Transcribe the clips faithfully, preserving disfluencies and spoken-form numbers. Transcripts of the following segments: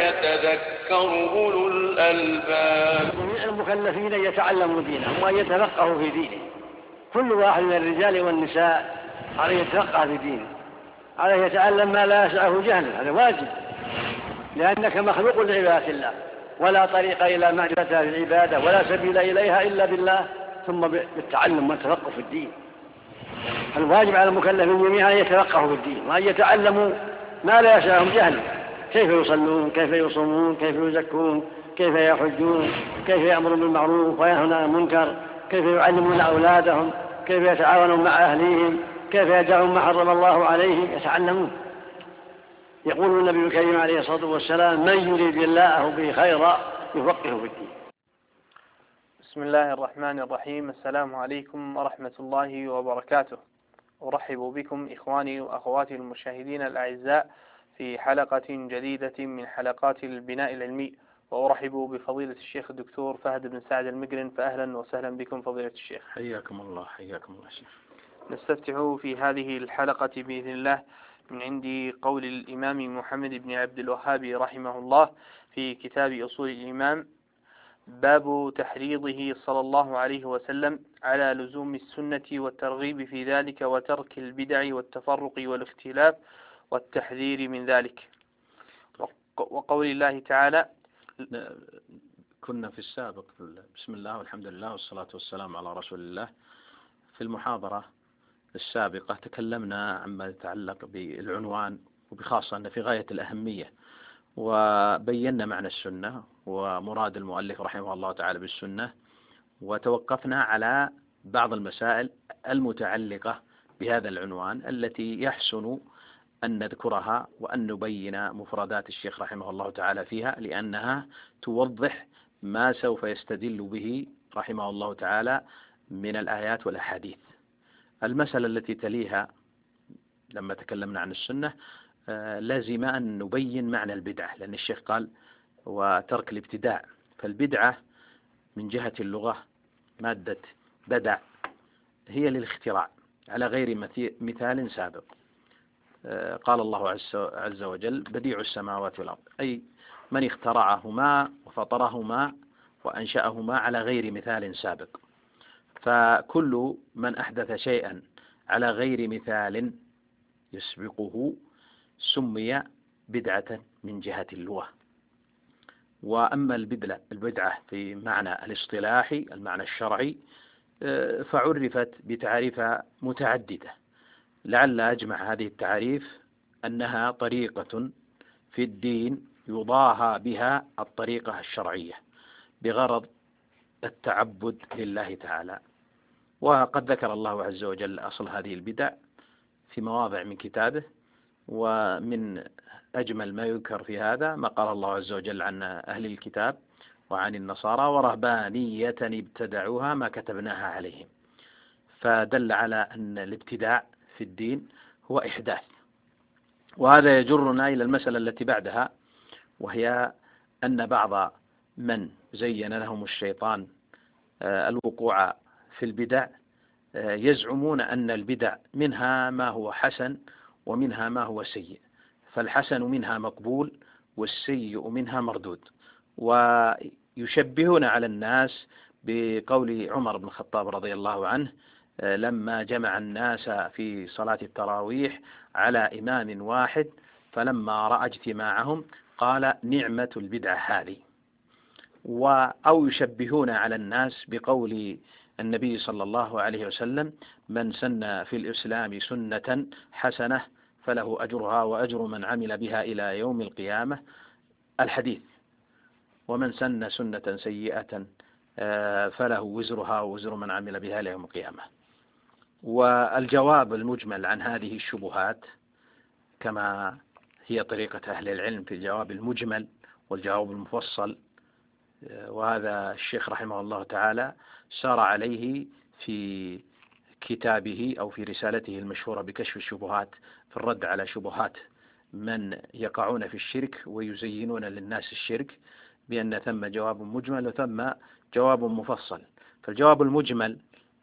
يتذكر أولو الألباب. جميع المكلفين يتعلموا دينهم وأن يتفقهوا في دينه. كل واحد من الرجال والنساء عليه يتفقه في دينه، عليه يتعلم ما لا يسعه جهله، هذا واجب، لأنك مخلوق لعبادة الله، ولا طريق إلى معرفة العبادة ولا سبيل إليها إلا بالله، ثم بالتعلم والتفقه في الدين. الواجب على المكلفين جميعا أن يتفقهوا في الدين وأن يتعلموا ما لا يسعهم جهله، كيف يصلون، كيف يصومون، كيف يزكون، كيف يحجون، كيف يأمرون بالمعروف وينهون عن المنكر، كيف يعلمون أولادهم، كيف يتعاونون مع أهليهم، كيف يدعون ما حرم الله عليهم، يتعلمون. يقول النبي الكريم عليه الصلاة والسلام: من يريد الله به خيرا يفقهه في الدين. بسم الله الرحمن الرحيم. السلام عليكم ورحمة الله وبركاته. أرحب بكم إخواني وأخواتي المشاهدين الأعزاء في حلقة جديدة من حلقات البناء العلمي، وأرحب بفضيلة الشيخ الدكتور فهد بن سعد المقرن، فأهلا وسهلا بكم فضيلة الشيخ. حياكم الله. حياكم الله شيخ. نستفتح في هذه الحلقة بإذن الله من عند قول الإمام محمد بن عبد الوهاب رحمه الله في كتاب أصول الإيمان: باب تحريضه صلى الله عليه وسلم على لزوم السنة والترغيب في ذلك وترك البدع والتفرق والاختلاف والتحذير من ذلك. وقول الله تعالى: كنا في السابق بسم الله والحمد لله والصلاة والسلام على رسول الله. في المحاضرة السابقة تكلمنا عما يتعلق بالعنوان، وبخاصة أن في غاية الأهمية، وبينا معنى السنة ومراد المؤلف رحمه الله تعالى بالسنة، وتوقفنا على بعض المسائل المتعلقة بهذا العنوان التي يحسن أن نذكرها وأن نبين مفردات الشيخ رحمه الله تعالى فيها، لأنها توضح ما سوف يستدل به رحمه الله تعالى من الآيات والأحاديث. المسألة التي تليها لما تكلمنا عن السنة لازم أن نبين معنى البدعة، لأن الشيخ قال: وترك الابتداع. فالبدعة من جهة اللغة مادة بدع، هي للاختراع على غير مثال سابق. قال الله عز وجل: بديع السماوات والأرض، أي من اخترعهما وفطرهما وأنشأهما على غير مثال سابق. فكل من أحدث شيئا على غير مثال يسبقه سمي بدعة من جهة اللغة. وأما البدعة في معنى الاصطلاحي، المعنى الشرعي، فعرفت بتعريف متعددة. لعل أجمع هذه التعريف أنها طريقة في الدين يضاهى بها الطريقة الشرعية بغرض التعبد لله تعالى. وقد ذكر الله عز وجل أصل هذه البدع في مواضع من كتابه، ومن أجمل ما يذكر في هذا ما قال الله عز وجل عن أهل الكتاب وعن النصارى: ورهبانية ابتدعوها ما كتبناها عليهم. فدل على أن الابتداع في الدين هو إحداث. وهذا يجرنا إلى المسألة التي بعدها، وهي أن بعض من زين لهم الشيطان الوقوع في البدع يزعمون أن البدع منها ما هو حسن ومنها ما هو سيء، فالحسن منها مقبول والسيء منها مردود. ويشبهون على الناس بقول عمر بن الخطاب رضي الله عنه لما جمع الناس في صلاة التراويح على إمام واحد، فلما رأى اجتماعهم قال: نعمة البدعة هذه. أو يشبهون على الناس بقول النبي صلى الله عليه وسلم: من سن في الإسلام سنة حسنة فله أجرها وأجر من عمل بها إلى يوم القيامة، الحديث. ومن سن سنة سيئة فله وزرها ووزر من عمل بها إلى يوم القيامة. والجواب المجمل عن هذه الشبهات، كما هي طريقة أهل العلم في الجواب المجمل والجواب المفصل، وهذا الشيخ رحمه الله تعالى سار عليه في كتابه أو في رسالته المشهورة بكشف الشبهات في الرد على شبهات من يقعون في الشرك ويزينون للناس الشرك، بأن ثم جواب مجمل وثم جواب مفصل. فالجواب المجمل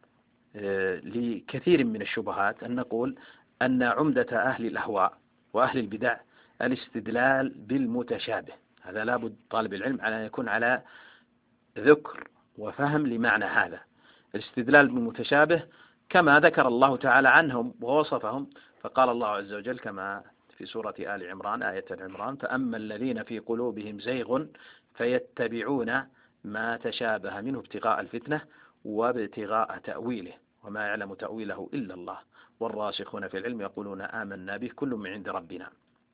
لكثير من الشبهات أن نقول أن عمدة أهل الأهواء وأهل البدع الاستدلال بالمتشابه، هذا لابد طالب العلم على أن يكون على ذكر وفهم لمعنى هذا. الاستدلال بالمتشابه كما ذكر الله تعالى عنهم ووصفهم، فقال الله عز وجل كما في سورة آل عمران آية عمران: فأما الذين في قلوبهم زيغ فيتبعون ما تشابه منه ابتغاء الفتنة وابتغاء تأويله وما يعلم تأويله إلا الله والراسخون في العلم يقولون آمنا به كل من عند ربنا.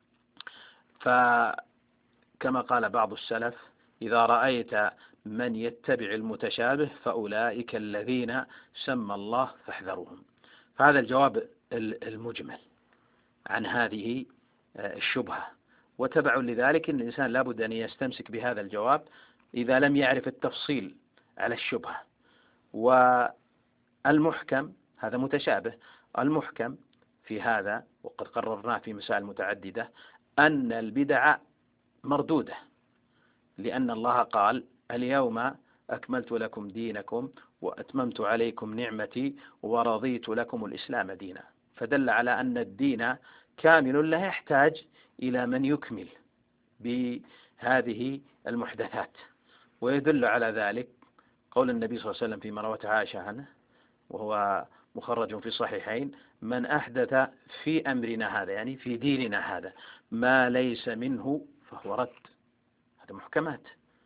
فكما قال بعض السلف: إذا رأيت من يتبع المتشابه فأولئك الذين سمى الله فاحذروهم. فهذا الجواب المجمل عن هذه الشبهة. وتبع لذلك أن الإنسان لابد أن يستمسك بهذا الجواب إذا لم يعرف التفصيل على الشبهة. والمحكم هذا متشابه، المحكم في هذا وقد قررناه في مسائل متعددة أن البدع مردودة، لأن الله قال: اليوم أكملت لكم دينكم وأتممت عليكم نعمتي ورضيت لكم الإسلام دينا. فدل على أن الدين كامل لا يحتاج إلى من يكمل بهذه المحدثات. ويدل على ذلك قول النبي صلى الله عليه وسلم فيما روته عائشة عنه وهو مخرج في الصحيحين: من أحدث في أمرنا هذا، يعني في ديننا هذا، ما ليس منه فهو رد. هذا محكمات.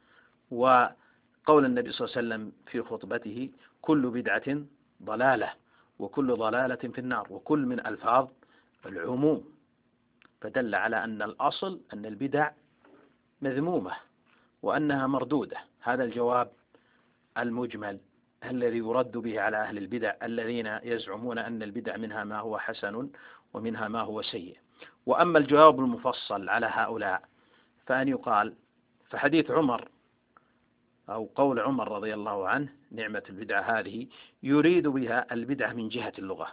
وقول النبي صلى الله عليه وسلم في خطبته: كل بدعة ضلالة وكل ضلالة في النار، وكل من ألفاظ العموم. فدل على أن الأصل أن البدع مذمومة وأنها مردودة. هذا الجواب المجمل الذي يرد به على أهل البدع الذين يزعمون أن البدع منها ما هو حسن ومنها ما هو سيء. وأما الجواب المفصل على هؤلاء فأن يقال: فحديث عمر أو قول عمر رضي الله عنه: نعمة البدعة هذه، يريد بها البدعة من جهة اللغة.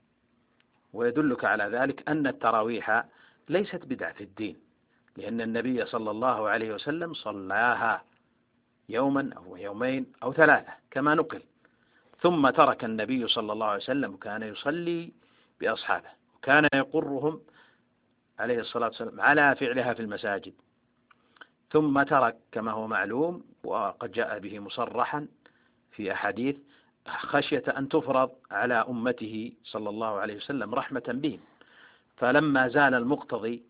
ويدلك على ذلك أن التراويح ليست بدعة في الدين، لأن النبي صلى الله عليه وسلم صلاها يوما أو يومين أو ثلاثة كما نقل، ثم ترك النبي صلى الله عليه وسلم وكان يصلي بأصحابه وكان يقرهم عليه الصلاة والسلام على فعلها في المساجد، ثم ترك كما هو معلوم وقد جاء به مصرحا في أحاديث خشية أن تفرض على أمته صلى الله عليه وسلم رحمة بهم. فلما زال المقتضي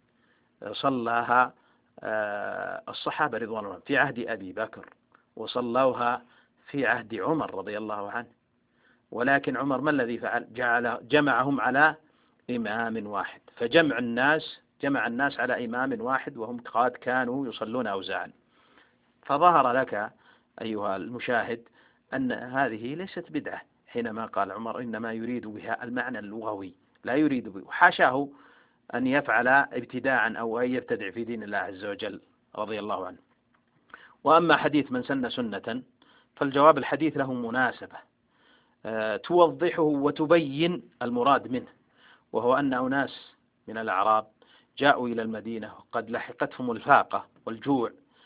صلاها الصحابة رضوان الله في عهد أبي بكر، وصلوها في عهد عمر رضي الله عنه. ولكن عمر ما الذي فعل؟ جعل جمعهم على إمام واحد، فجمع الناس جمع الناس على إمام واحد وهم قد كانوا يصلون أوزاعا. فظهر لك أيها المشاهد أن هذه ليست بدعة حينما قال عمر إنما يريد بها المعنى اللغوي، لا يريد به، وحاشاه أن يفعل ابتداعا أو أن يبتدع في دين الله عز وجل رضي الله عنه. وأما حديث من سن سنة فالجواب: الحديث له مناسبة أه توضحه وتبين المراد منه، وهو أن أناس من الأعراب جاءوا إلى المدينة وقد لحقتهم الفاقة والجوع،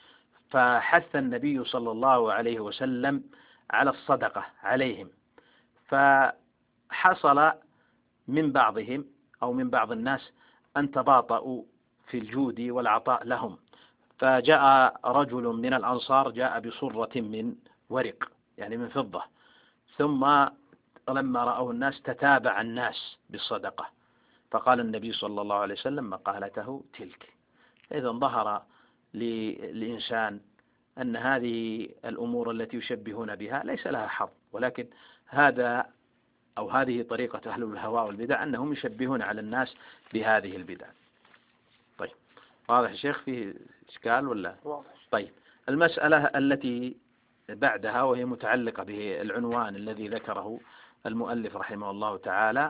فحث النبي صلى الله عليه وسلم على الصدقة عليهم، فحصل من بعضهم أو من بعض الناس أن تباطؤوا في الجود والعطاء لهم، فجاء رجل من الأنصار جاء بصرة من ورق يعني من فضة، ثم لما رأوا الناس تتابع الناس بالصدقة، فقال النبي صلى الله عليه وسلم مقالته تلك. إذا ظهر للإنسان أن هذه الأمور التي يشبهون بها ليس لها حظ، ولكن هذا أو هذه طريقة أهل الهواء والبدع أنهم يشبهون على الناس بهذه البدع. طيب واضح يا شيخ؟ فيه إشكال ولا؟ واضح. طيب المسألة التي بعدها وهي متعلقة بالعنوان الذي ذكره المؤلف رحمه الله تعالى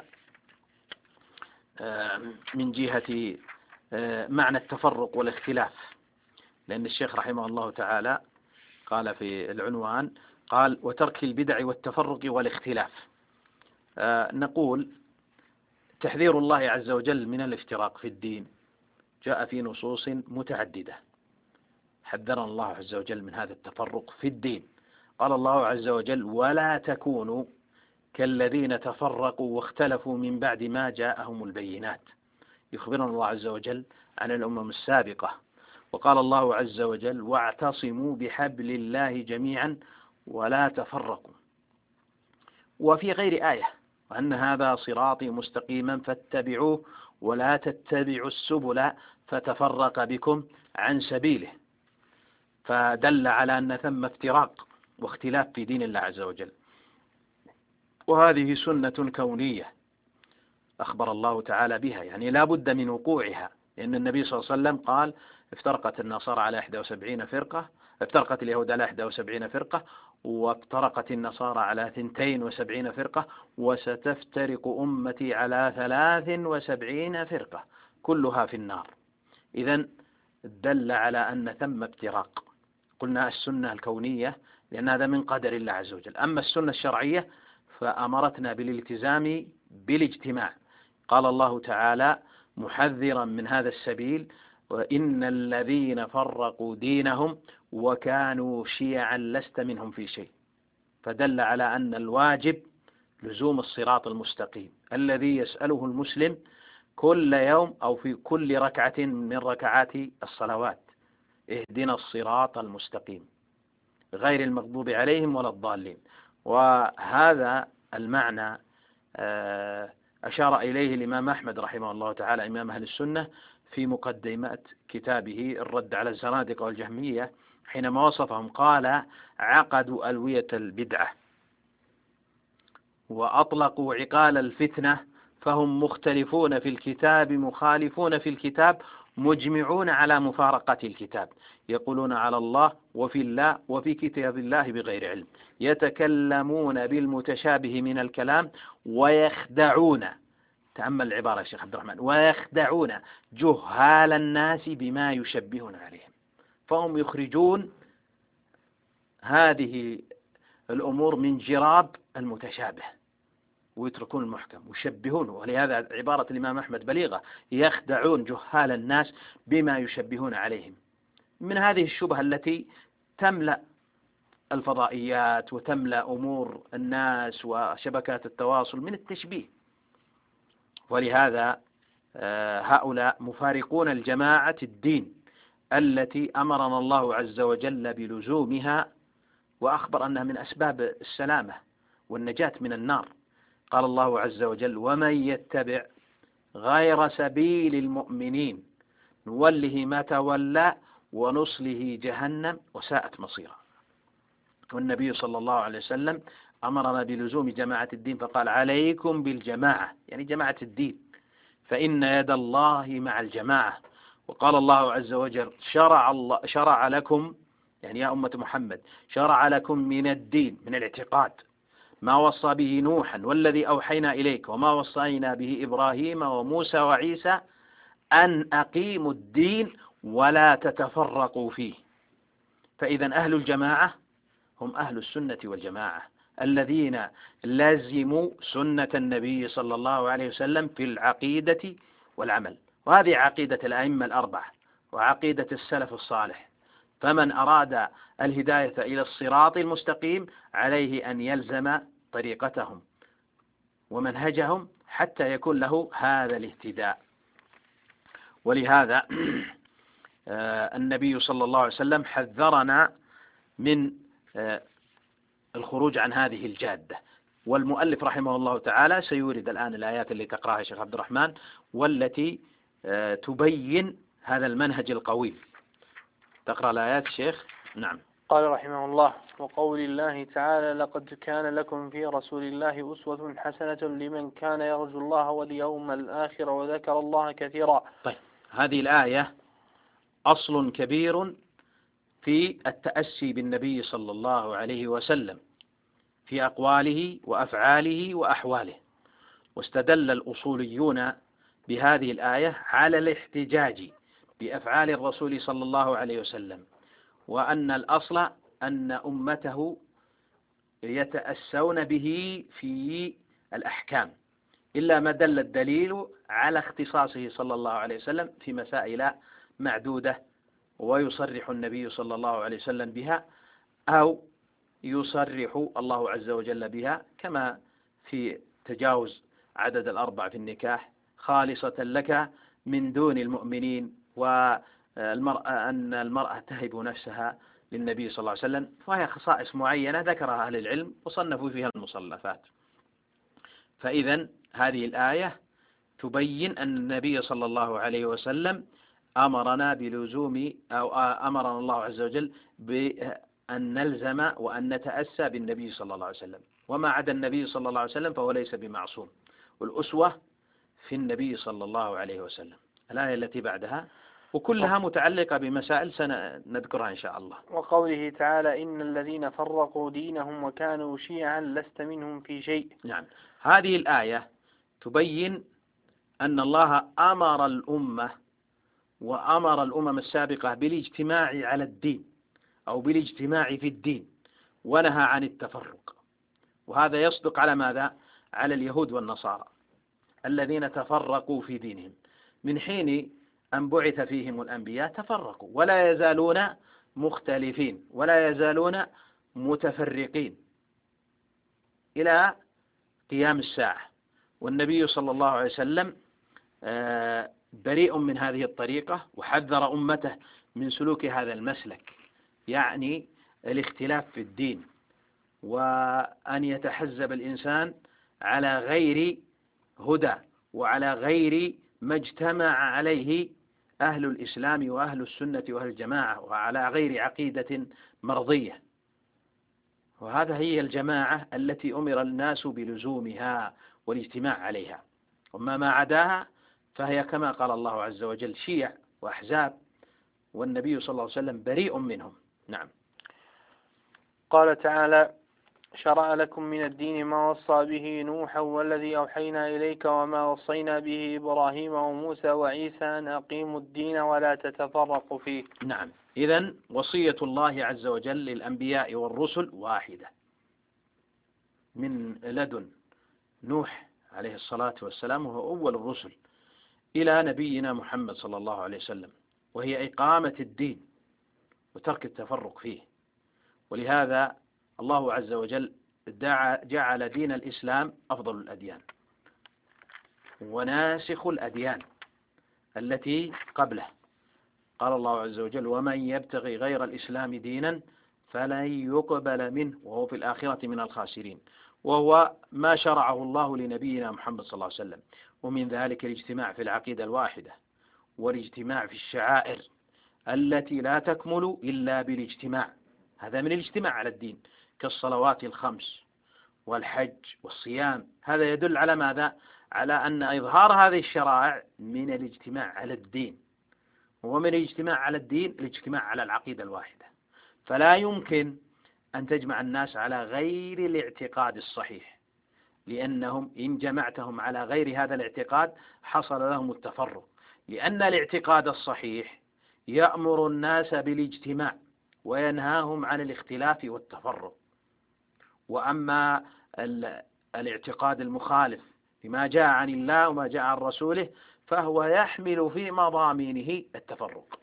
من جهة معنى التفرق والاختلاف، لأن الشيخ رحمه الله تعالى قال في العنوان قال: وترك البدع والتفرق والاختلاف. نقول تحذير الله عز وجل من الافتراق في الدين جاء في نصوص متعددة، حذرنا الله عز وجل من هذا التفرق في الدين. قال الله عز وجل: ولا تكونوا كالذين تفرقوا واختلفوا من بعد ما جاءهم البينات. يخبرنا الله عز وجل عن الأمم السابقة وقال الله عز وجل واعتصموا بحبل الله جميعا ولا تفرقوا. وفي غير آية وأن هذا صراطي مستقيما فاتبعوه ولا تتبعوا السبل فتفرق بكم عن سبيله، فدل على أن ثم افتراق واختلاف في دين الله عز وجل. وهذه سنة كونية أخبر الله تعالى بها، يعني لا بد من وقوعها، لأن النبي صلى الله عليه وسلم قال افترقت النصارى على إحدى وسبعين فرقة، افترقت اليهود على إحدى وسبعين فرقة، وافترقت النصارى على ثنتين وسبعين فرقة، وستفترق أمتي على ثلاث وسبعين فرقة كلها في النار. إذن دل على أن ثم افتراق. قلنا السنة الكونية لأن هذا من قدر الله عز وجل. أما السنة الشرعية فأمرتنا بالالتزام بالاجتماع. قال الله تعالى محذرا من هذا السبيل وإن الذين فرقوا دينهم وكانوا شيعا لست منهم في شيء، فدل على أن الواجب لزوم الصراط المستقيم الذي يسأله المسلم كل يوم أو في كل ركعة من ركعات الصلوات، اهدنا الصراط المستقيم غير المغضوب عليهم ولا الضالين. وهذا المعنى أشار إليه الإمام أحمد رحمه الله تعالى إمام أهل السنة في مقدمة كتابه الرد على الزنادقة والجهمية حينما وصفهم قال عقدوا ألوية البدعة وأطلقوا عقال الفتنة فهم مختلفون في الكتاب مخالفون في الكتاب مجمعون على مفارقة الكتاب، يقولون على الله وفي الله وفي كتاب الله بغير علم، يتكلمون بالمتشابه من الكلام ويخدعون، تأمل العبارة يا شيخ عبد الرحمن، ويخدعون جهال الناس بما يشبهون عليهم، فهم يخرجون هذه الأمور من جراب المتشابه ويتركون المحكم ويشبهونه. ولهذا عبارة الإمام أحمد بليغة، يخدعون جهال الناس بما يشبهون عليهم، من هذه الشبهة التي تملأ الفضائيات وتملأ أمور الناس وشبكات التواصل من التشبيه. ولهذا هؤلاء مفارقون الجماعة الدين التي أمرنا الله عز وجل بلزومها وأخبر أنها من أسباب السلامة والنجاة من النار. قال الله عز وجل ومن يتبع غير سبيل المؤمنين نوله ما تولى ونصله جهنم وساءت مصيرا. والنبي صلى الله عليه وسلم أمرنا بلزوم جماعة الدين فقال عليكم بالجماعة، يعني جماعة الدين، فإن يد الله مع الجماعة. وقال الله عز وجل شرع, الله شرع لكم، يعني يا أمة محمد شرع لكم من الدين من الاعتقاد ما وصى به نوحا والذي أوحينا إليك وما وصينا به إبراهيم وموسى وعيسى أن أقيموا الدين ولا تتفرقوا فيه. فإذا أهل الجماعة هم أهل السنة والجماعة الذين لازموا سنة النبي صلى الله عليه وسلم في العقيدة والعمل، وهذه عقيدة الأئمة الأربعة وعقيدة السلف الصالح. فمن أراد الهداية إلى الصراط المستقيم عليه أن يلزم طريقتهم ومنهجهم حتى يكون له هذا الاهتداء. ولهذا النبي صلى الله عليه وسلم حذرنا من الخروج عن هذه الجادة. والمؤلف رحمه الله تعالى سيورد الآن الآيات اللي تقرأها شيخ عبد الرحمن والتي تبين هذا المنهج القوي. تقرأ الآيات شيخ؟ نعم. قال رحمه الله وقول الله تعالى لقد كان لكم في رسول الله أسوة حسنة لمن كان يرجو الله واليوم الآخر وذكر الله كثيرا. طيب، هذه الآية أصل كبير في التأسي بالنبي صلى الله عليه وسلم في أقواله وأفعاله وأحواله. واستدل الأصوليون بهذه الآية على الاحتجاج بأفعال الرسول صلى الله عليه وسلم، وأن الأصل أن أمته يتأسون به في الأحكام إلا ما دل الدليل على اختصاصه صلى الله عليه وسلم في مسائل معدودة ويصرح النبي صلى الله عليه وسلم بها أو يصرح الله عز وجل بها، كما في تجاوز عدد الأربع في النكاح خالصة لك من دون المؤمنين، المرأة أن المرأة تهب نفسها للنبي صلى الله عليه وسلم، وهي خصائص معينة ذكرها أهل العلم وصنفوا فيها المصنفات. فإذا هذه الآية تبين أن النبي صلى الله عليه وسلم أمرنا بلزوم أو أمرنا الله عز وجل بأن نلزم وأن نتأسى بالنبي صلى الله عليه وسلم، وما عدا النبي صلى الله عليه وسلم فهو ليس بمعصوم، والأسوة في النبي صلى الله عليه وسلم. الآية التي بعدها وكلها متعلقة بمسائل سنذكرها إن شاء الله. وقوله تعالى إن الذين فرقوا دينهم وكانوا شيعا لست منهم في شيء. نعم، هذه الآية تبين أن الله أمر الأمة وأمر الأمم السابقة بالاجتماع على الدين أو بالاجتماع في الدين، ونهى عن التفرق. وهذا يصدق على ماذا؟ على اليهود والنصارى الذين تفرقوا في دينهم من حين أن بعث فيهم الأنبياء، تفرقوا ولا يزالون مختلفين ولا يزالون متفرقين إلى قيام الساعة. والنبي صلى الله عليه وسلم بريء من هذه الطريقة، وحذر أمته من سلوك هذا المسلك، يعني الاختلاف في الدين، وأن يتحزب الإنسان على غير هدى وعلى غير ما اجتمع عليه أهل الإسلام وأهل السنة وأهل الجماعة، وعلى غير عقيدة مرضية. وهذا هي الجماعة التي أمر الناس بلزومها والاجتماع عليها، وما ما عداها فهي كما قال الله عز وجل شيع وأحزاب، والنبي صلى الله عليه وسلم بريء منهم. نعم. قال تعالى شرع لكم من الدين ما وصى به نوحا والذي أوحينا إليك وما وصينا به إبراهيم وموسى وعيسى أن أقيموا الدين ولا تتفرقوا فيه. نعم، إذن وصية الله عز وجل للأنبياء والرسل واحدة من لدن نوح عليه الصلاة والسلام وهو أول الرسل إلى نبينا محمد صلى الله عليه وسلم، وهي إقامة الدين وترك التفرق فيه. ولهذا الله عز وجل جعل دين الإسلام أفضل الأديان وناسخ الأديان التي قبله. قال الله عز وجل ومن يبتغي غير الإسلام دينا فلن يقبل منه وهو في الآخرة من الخاسرين، وهو ما شرعه الله لنبينا محمد صلى الله عليه وسلم. ومن ذلك الاجتماع في العقيدة الواحدة، والاجتماع في الشعائر التي لا تكمل إلا بالاجتماع، هذا من الاجتماع على الدين كالصلوات الخمس والحج والصيام. هذا يدل على ماذا؟ على أن إظهار هذه الشرائع من الاجتماع على الدين، ومن الاجتماع على الدين الاجتماع على العقيدة الواحدة. فلا يمكن أن تجمع الناس على غير الاعتقاد الصحيح، لأنهم إن جمعتهم على غير هذا الاعتقاد حصل لهم التفرق، لأن الاعتقاد الصحيح يأمر الناس بالاجتماع وينهاهم عن الاختلاف والتفرق. وأما الاعتقاد المخالف لما جاء عن الله وما جاء عن رسوله فهو يحمل في مضامينه التفرق.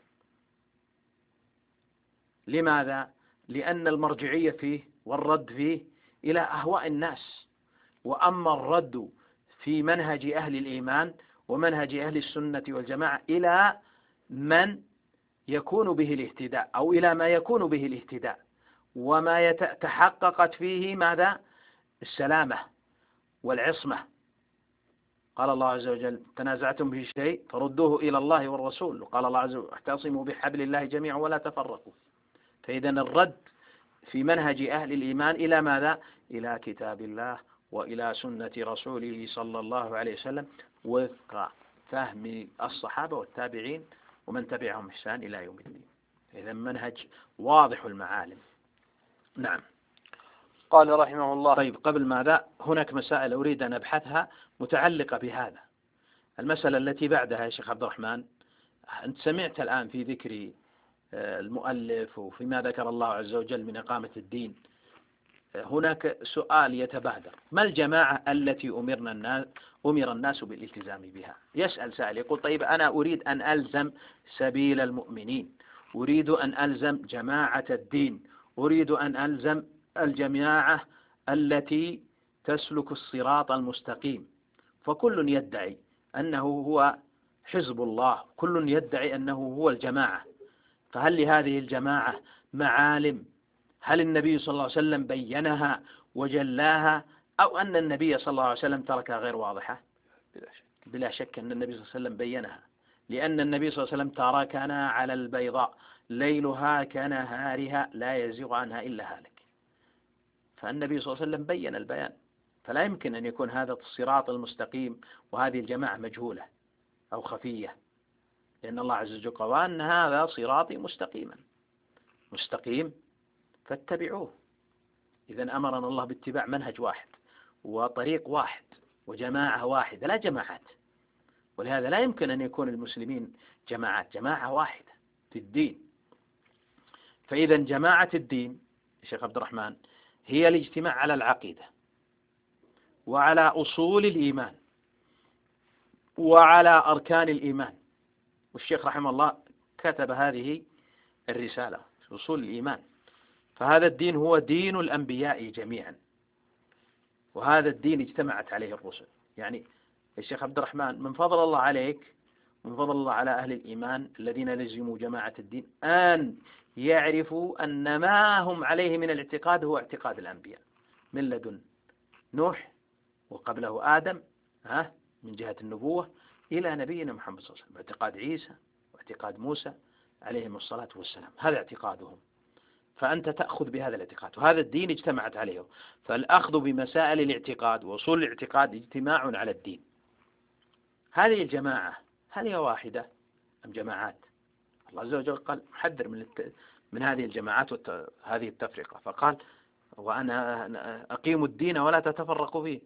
لماذا؟ لأن المرجعية فيه والرد فيه إلى أهواء الناس. وأما الرد في منهج أهل الإيمان ومنهج أهل السنة والجماعة إلى من يكون به الاهتداء أو إلى ما يكون به الاهتداء وما تحققت فيه ماذا؟ السلامة والعصمة. قال الله عز وجل تنازعتم في شيء فردوه إلى الله والرسول، وقال الله عز وجل اعتصموا بحبل الله جميعا ولا تفرقوا. فإذا الرد في منهج أهل الإيمان إلى ماذا؟ إلى كتاب الله وإلى سنة رسوله صلى الله عليه وسلم وفق فهم الصحابة والتابعين ومن تبعهم إحسان إلى يوم الدين. إذا منهج واضح المعالم. نعم. قال رحمه الله. طيب، قبل ماذا هناك مسائل أريد أن أبحثها متعلقة بهذا. المسألة التي بعدها يا شيخ عبد الرحمن، أنت سمعت الآن في ذكر المؤلف وفيما ذكر الله عز وجل من إقامة الدين، هناك سؤال يتبادر: ما الجماعة التي أمرنا الناس أمر الناس بالالتزام بها؟ يسأل سائل يقول طيب أنا أريد أن ألزم سبيل المؤمنين، أريد أن ألزم جماعة الدين، أريد أن ألزم الجماعة التي تسلك الصراط المستقيم، فكل يدعي أنه هو حزب الله، كل يدعي أنه هو الجماعة. فهل لهذه الجماعة معالم؟ هل النبي صلى الله عليه وسلم بينها وجلاها، أو أن النبي صلى الله عليه وسلم تركها غير واضحة؟ بلا شك بلا شك أن النبي صلى الله عليه وسلم بينها، لأن النبي صلى الله عليه وسلم تركنا على البيضاء ليلها كنهارها لا يزيغ عنها إلا هالك. فالنبي صلى الله عليه وسلم بين البيان، فلا يمكن أن يكون هذا الصراط المستقيم وهذه الجماعة مجهولة أو خفية، لأن الله عز وجل قال أن هذا صراطي مستقيما مستقيم فاتبعوه. إذن أمرنا الله باتباع منهج واحد وطريق واحد وجماعة واحدة، لا جماعات. ولهذا لا يمكن أن يكون المسلمين جماعات، جماعة واحدة في الدين. فإذا جماعة الدين الشيخ عبد الرحمن هي الاجتماع على العقيدة وعلى أصول الإيمان وعلى أركان الإيمان. والشيخ رحمه الله كتب هذه الرسالة في أصول الإيمان. فهذا الدين هو دين الأنبياء جميعا، وهذا الدين اجتمعت عليه الرسل. يعني الشيخ عبد الرحمن من فضل الله عليك، من فضل الله على أهل الإيمان الذين لزموا جماعة الدين، أن يعرفوا أن ما هم عليه من الاعتقاد هو اعتقاد الأنبياء من لدن نوح وقبله آدم ها من جهة النبوة إلى نبينا محمد صلى الله عليه وسلم، اعتقاد عيسى واعتقاد موسى عليهم الصلاة والسلام، هذا اعتقادهم. فأنت تأخذ بهذا الاعتقاد، وهذا الدين اجتمعت عليه. فالأخذ بمسائل الاعتقاد وأصول الاعتقاد اجتماع على الدين. هذه الجماعة هل هي واحدة أم جماعات؟ الله عز وجل قال حذر من الت... من هذه الجماعات وهذه التفرقة، فقال وأنا أقيم الدين ولا تتفرقوا فيه،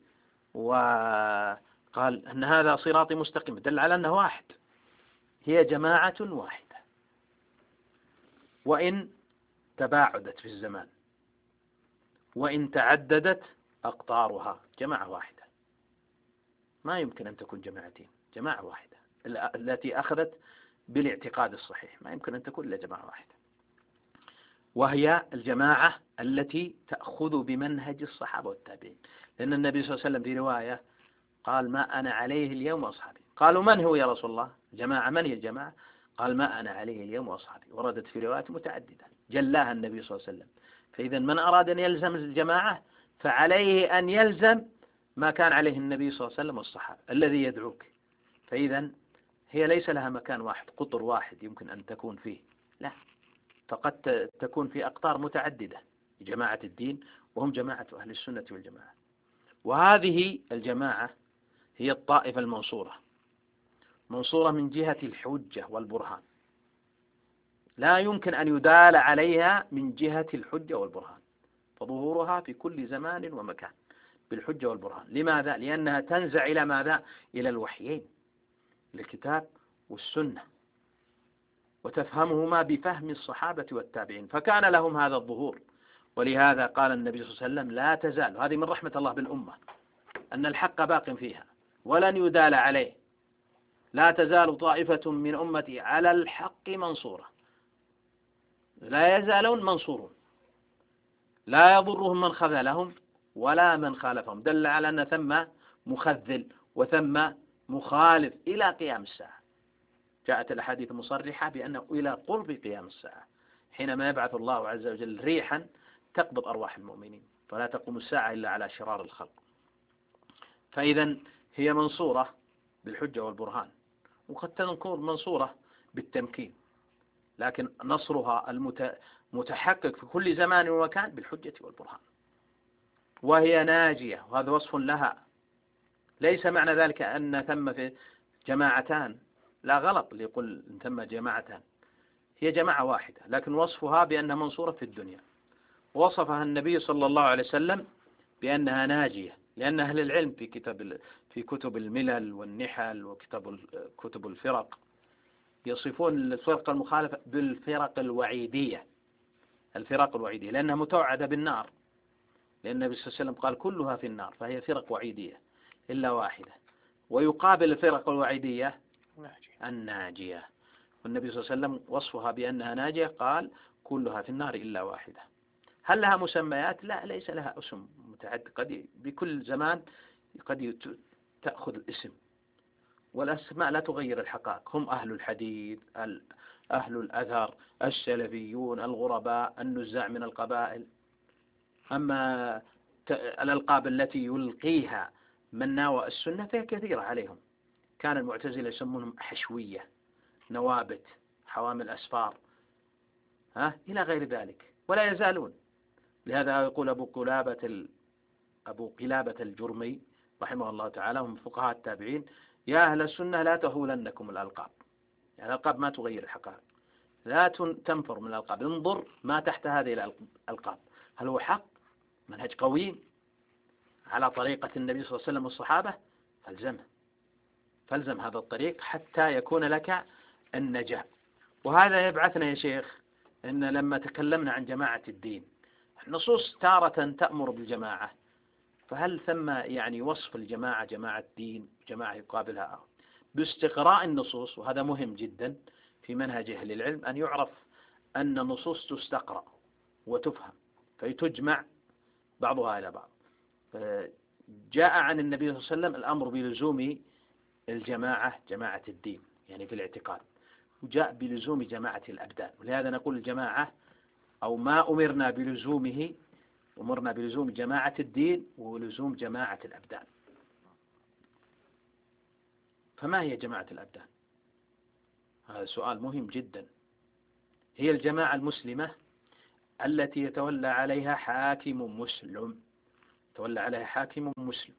وقال أن هذا صراطي مستقيم، دل على أنه واحد، هي جماعة واحدة. وإن تباعدت في الزمان وإن تعددت أقطارها جماعة واحدة، ما يمكن أن تكون جماعتين، جماعة واحدة التي أخذت بالاعتقاد الصحيح، ما يمكن أن تكون إلا جماعة واحدة، وهي الجماعة التي تأخذ بمنهج الصحابة والتابعين. لأن النبي صلى الله عليه وسلم في رواية قال ما أنا عليه اليوم وأصحابي. قالوا من هو يا رسول الله؟ جماعة، من هي الجماعة؟ قال ما أنا عليه اليوم وأصحابي. وردت في روايات متعددة جلاها النبي صلى الله عليه وسلم. فإذا من أراد أن يلزم الجماعة فعليه أن يلزم ما كان عليه النبي صلى الله عليه وسلم والصحابة الذي يدعوك. فإذا هي ليس لها مكان واحد، قطر واحد يمكن أن تكون فيه، لا، فقد تكون في أقطار متعددة جماعة الدين، وهم جماعة أهل السنة والجماعة. وهذه الجماعة هي الطائفة المنصورة، منصورة من جهة الحجة والبرهان، لا يمكن أن يدال عليها من جهة الحجة والبرهان، فظهورها في كل زمان ومكان بالحجة والبرهان. لماذا؟ لأنها تنزع إلى ماذا؟ إلى الوحيين، الكتاب والسنة، وتفهمهما بفهم الصحابة والتابعين، فكان لهم هذا الظهور. ولهذا قال النبي صلى الله عليه وسلم لا تزال، هذه من رحمة الله بالأمة أن الحق باق فيها ولن يدال عليه، لا تزال طائفة من أمتي على الحق منصورة، لا يزالون منصورون، لا يضرهم من خذلهم ولا من خالفهم. دل على أن ثم مخذل وثم مخالف إلى قيام الساعة. جاءت الأحاديث مصرحة بأنه إلى قرب قيام الساعة حينما يبعث الله عز وجل ريحا تقبض أرواح المؤمنين، فلا تقوم الساعة إلا على شرار الخلق. فإذا هي منصورة بالحجة والبرهان، وقد تكون منصورة بالتمكين، لكن نصرها المتحقق في كل زمان ومكان بالحجة والبرهان. وهي ناجية، وهذا وصف لها. ليس معنى ذلك أن ثم في جماعتان، لا، غلط اللي يقول ثم جماعتان، هي جماعة واحدة، لكن وصفها بأنها منصورة في الدنيا. وصفها النبي صلى الله عليه وسلم بأنها ناجية، لأن أهل العلم في كتاب في كتب الملل والنحل وكتاب كتب الفرق يصفون الفرق المخالفة بالفرق الوعيدية، الفرق الوعيدية لأنها متوعدة بالنار، لأن النبي صلى الله عليه وسلم قال كلها في النار، فهي فرق وعيدية إلا واحدة. ويقابل الفرق الوعيدية الناجية، والنبي صلى الله عليه وسلم وصفها بأنها ناجية قال كلها في النار إلا واحدة. هل لها مسميات؟ لا، ليس لها اسم متعدد، قد بكل زمان قد تأخذ الاسم، والأسماء لا تغير الحقائق. هم أهل الحديث، أهل الأثر، السلفيون، الغرباء، النزاع من القبائل. أما الألقاب التي يلقيها من ناوى السنة فهي كثيرة عليهم. كان المعتزلة يسمونهم حشوية، نوابت، حوامل أسفار، ها إلى غير ذلك، ولا يزالون. لهذا يقول أبو قلابة ال... أبو قلابة الجرمي رحمه الله تعالى، هم فقهاء التابعين: يا أهل السنة لا تهولنكم الألقاب. يعني الألقاب ما تغير الحقائق، لا تنفر من الألقاب، انظر ما تحت هذه الألقاب، هل هو حق منهج قويم على طريقة النبي صلى الله عليه وسلم والصحابة، فالزمه، فالزم هذا الطريق حتى يكون لك النجاة. وهذا يبعثنا يا شيخ أن لما تكلمنا عن جماعة الدين، النصوص تارة تأمر بالجماعة، فهل ثم يعني وصف الجماعة جماعة دين، جماعة يقابلها باستقراء النصوص؟ وهذا مهم جدا في منهج أهل العلم، أن يعرف أن النصوص تستقرأ وتفهم فيتجمع بعضها إلى بعض. جاء عن النبي صلى الله عليه وسلم الأمر بلزوم الجماعة، جماعة الدين يعني في الاعتقاد، وجاء بلزوم جماعة الأبدان. ولهذا نقول الجماعة أو ما أمرنا بلزومه، أمرنا بلزوم جماعة الدين ولزوم جماعة الأبدان. فما هي جماعة الأبدان؟ هذا سؤال مهم جدا. هي الجماعة المسلمة التي يتولى عليها حاكم مسلم، يتولى عليها حاكم مسلم،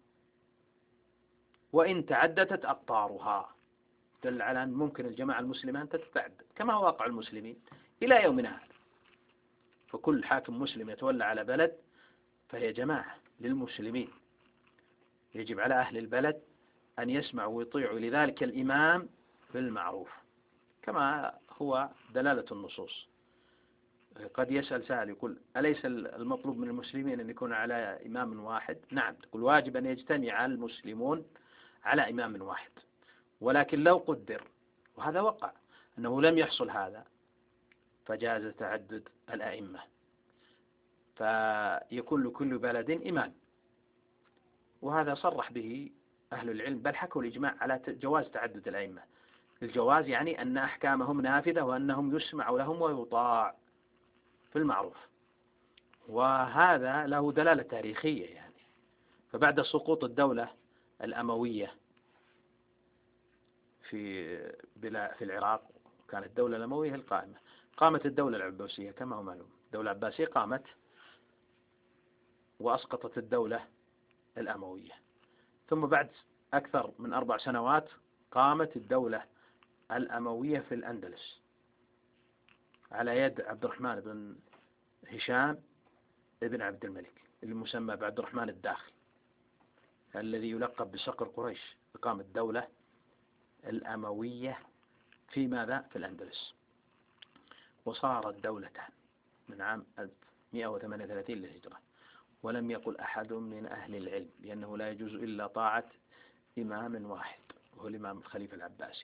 وإن تعددت أقطارها. دل على أن ممكن الجماعة المسلمة أن تتعدد كما هو واقع المسلمين إلى يومنا هذا. فكل حاكم مسلم يتولى على بلد فهي جماعة للمسلمين، يجب على أهل البلد أن يسمعوا ويطيعوا لذلك الإمام بالمعروف كما هو دلالة النصوص. قد يسأل سائل يقول: أليس المطلوب من المسلمين أن يكون على إمام واحد؟ نعم، تقول واجب أن يجتمع المسلمون على إمام واحد، ولكن لو قدر، وهذا وقع، أنه لم يحصل هذا، فجاز تعدد الأئمة، فيكون لكل بلد إمام. وهذا صرح به أهل العلم، بل حكوا الإجماع على جواز تعدد الأئمة. الجواز يعني أن أحكامهم نافذة وأنهم يسمع لهم ويطاع في المعروف، وهذا له دلالة تاريخية. يعني فبعد سقوط الدولة الأموية في في العراق، كانت الدولة الأموية القائمة، قامت الدولة العباسية كما هو معلوم. الدولة العباسية قامت وأسقطت الدولة الأموية، ثم بعد أكثر من أربع سنوات قامت الدولة الأموية في الأندلس على يد عبد الرحمن بن هشام ابن عبد الملك، المسمى بعبد الرحمن الداخل، الذي يلقب بصقر قريش. قامت الدولة الأموية في ماذا؟ في الأندلس، وصارت دولتان من عام ألف ومئة وثمانية وثلاثين للهجرة. ولم يقل أحد من أهل العلم لأنه لا يجوز إلا طاعة إمام واحد وهو الإمام الخليفة العباسي،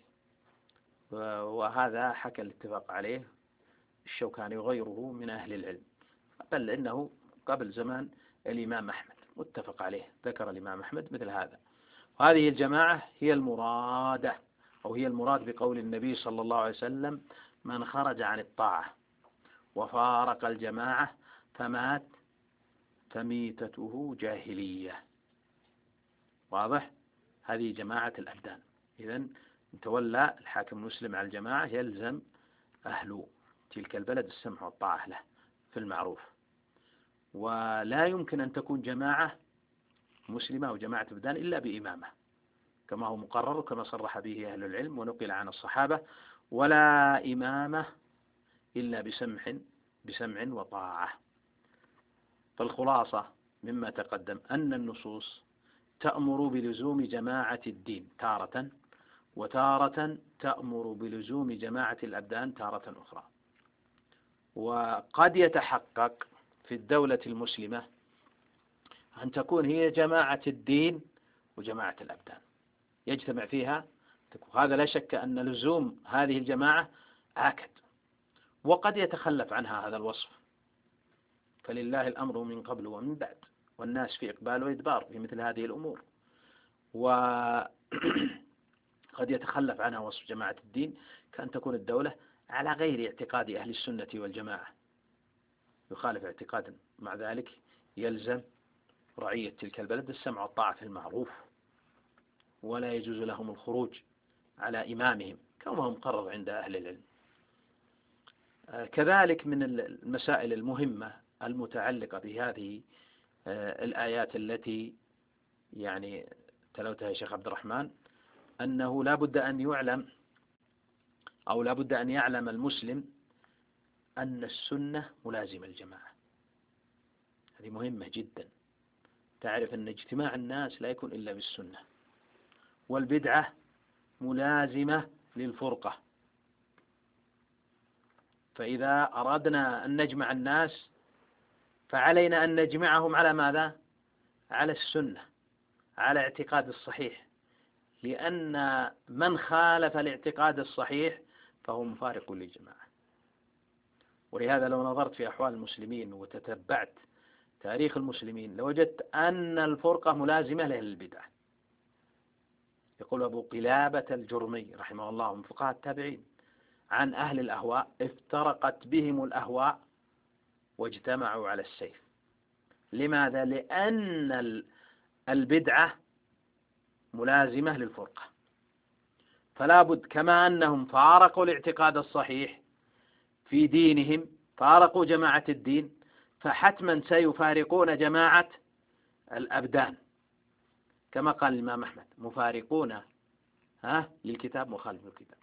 وهذا حكى الاتفاق عليه الشوكاني وغيره من أهل العلم، بل إنه قبل زمان الإمام أحمد متفق عليه، ذكر الإمام أحمد مثل هذا. وهذه الجماعة هي المرادة، أو هي المراد بقول النبي صلى الله عليه وسلم: من خرج عن الطاعة وفارق الجماعة فمات فميتته جاهلية. واضح؟ هذه جماعة الأبدان. إذن تولى الحاكم المسلم على الجماعة يلزم أهل تلك البلد السمع والطاعة له في المعروف، ولا يمكن أن تكون جماعة مسلمة أو جماعة أبدان إلا بإمامة كما هو مقرر وكما صرح به أهل العلم ونقل عن الصحابة: ولا إمامة إلا بسمع بسمع وطاعة. فالخلاصة مما تقدم أن النصوص تأمر بلزوم جماعة الدين تارة، وتارة تأمر بلزوم جماعة الأبدان تارة أخرى. وقد يتحقق في الدولة المسلمة أن تكون هي جماعة الدين وجماعة الأبدان يجتمع فيها، هذا لا شك أن لزوم هذه الجماعة آكد، وقد يتخلف عنها هذا الوصف، فلله الأمر من قبل ومن بعد، والناس في إقبال وإدبار في مثل هذه الأمور. وهذا قد يتخلف عنها وصف جماعة الدين، كأن تكون الدولة على غير اعتقاد أهل السنة والجماعة، يخالف اعتقادا، مع ذلك يلزم رعية تلك البلد السمع والطاعة في المعروف، ولا يجوز لهم الخروج على إمامهم كما هو مقرر عند أهل العلم. كذلك من المسائل المهمة المتعلقة بهذه الآيات التي يعني تلوتها الشيخ عبد الرحمن، أنه لا بد أن يعلم أو لا بد أن يعلم المسلم أن السنة ملازمة الجماعة. هذه مهمة جدا، تعرف أن اجتماع الناس لا يكون إلا بالسنة، والبدعة ملازمة للفرقة. فإذا أردنا أن نجمع الناس فعلينا أن نجمعهم على ماذا؟ على السنة، على اعتقاد الصحيح، لأن من خالف الاعتقاد الصحيح فهو مفارق للجماعة. ولهذا لو نظرت في أحوال المسلمين وتتبعت تاريخ المسلمين لوجدت أن الفرقة ملازمة لأهل البدع. يقول أبو قلابة الجرمي رحمه الله من فقهاء التابعين عن أهل الأهواء: افترقت بهم الأهواء واجتمعوا على السيف. لماذا؟ لأن البدعة ملازمة للفرقة، فلا بد كما أنهم فارقوا الاعتقاد الصحيح في دينهم، فارقوا جماعة الدين، فحتما سيفارقون جماعة الأبدان، كما قال الإمام أحمد: مفارقون ها للكتاب مخالف للكتاب.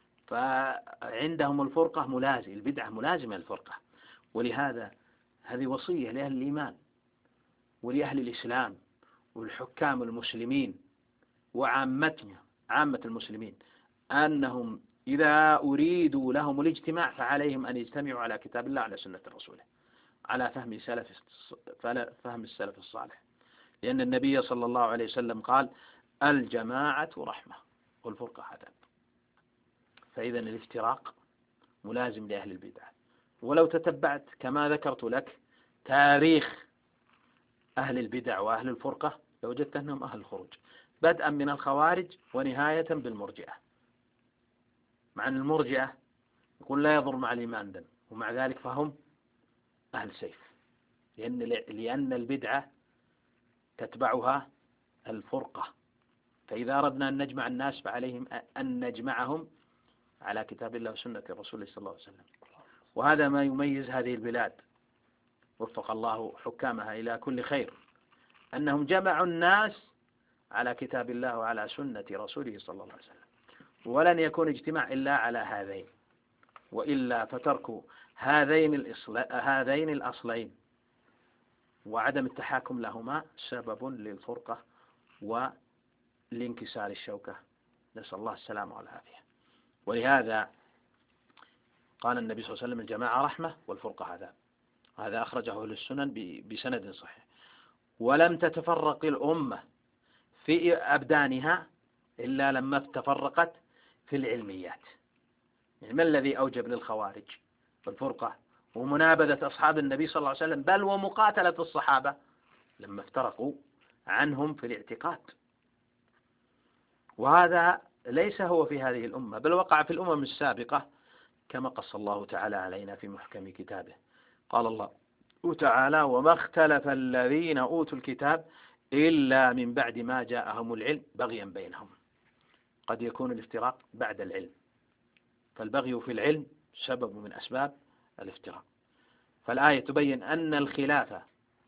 فعندهم الفرقة ملازمة، البدعة ملازمة للفرقة. ولهذا هذه وصية لأهل الإيمان ولأهل الإسلام والحكام المسلمين وعامتنا عامة المسلمين، أنهم إذا أريدوا لهم الاجتماع فعليهم أن يجتمعوا على كتاب الله على سنة رسوله، على فهم سلف فهم السلف الصالح، لأن النبي صلى الله عليه وسلم قال: الجماعة رحمة والفرقة عذاب. فإذا الافتراق ملازم لأهل البدع. ولو تتبعت كما ذكرت لك تاريخ أهل البدع وأهل الفرقة لوجدت أنهم أهل الخروج، بدءا من الخوارج ونهاية بالمرجئة. مع أن المرجئة يقول لا يضر مع الإيمان دم، ومع ذلك فهم أهل سيف، لأن لأن البدعة تتبعها الفرقة. فإذا أردنا أن نجمع الناس فعليهم أن نجمعهم على كتاب الله وسنة رسوله صلى الله عليه وسلم. وهذا ما يميز هذه البلاد، وفق الله حكامها إلى كل خير، أنهم جمعوا الناس على كتاب الله وعلى سنة رسوله صلى الله عليه وسلم. ولن يكون اجتماع إلا على هذين، وإلا فترك هذين هذين الأصلين وعدم التحاكم لهما سبب للفرقة ولانكسار الشوكة، نسأل الله السلامة والعافية. ولهذا قال النبي صلى الله عليه وسلم: الجماعة رحمة والفرقة عذاب. هذا أخرجه أهل السنن بسند صحيح. ولم تتفرق الأمة في أبدانها إلا لما تفرقت في العلميات. يعني ما الذي أوجب للخوارج والفرقة ومنابذة أصحاب النبي صلى الله عليه وسلم بل ومقاتلة الصحابة؟ لما افترقوا عنهم في الاعتقاد. وهذا ليس هو في هذه الأمة، بل وقع في الأمم السابقة كما قص الله تعالى علينا في محكم كتابه. قال الله تعالى: وما اختلف الذين أوتوا الكتاب إلا من بعد ما جاءهم العلم بغيا بينهم. قد يكون الافتراق بعد العلم، فالبغي في العلم سبب من أسباب الافتراق. فالآية تبين أن الخلافة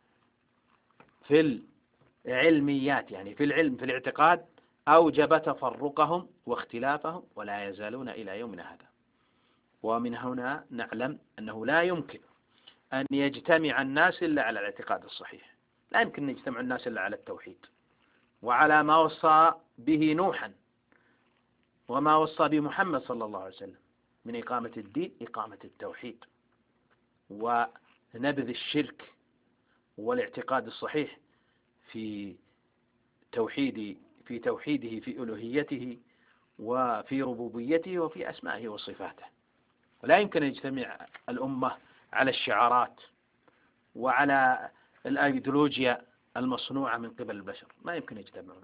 في العلميات، يعني في العلم في الاعتقاد، أوجب تفرقهم واختلافهم، ولا يزالون إلى يومنا هذا. ومن هنا نعلم أنه لا يمكن أن يجتمع الناس إلا على الاعتقاد الصحيح، لا يمكن أن يجتمع الناس إلا على التوحيد وعلى ما وصى به نوحا وما وصى به محمد صلى الله عليه وسلم من إقامة الدين، إقامة التوحيد ونبذ الشرك والاعتقاد الصحيح في توحيد في توحيده في ألوهيته وفي ربوبيته وفي أسمائه وصفاته. ولا يمكن أن يجتمع الأمة على الشعارات وعلى الأيديولوجيا المصنوعة من قبل البشر، ما يمكن يجتمعون.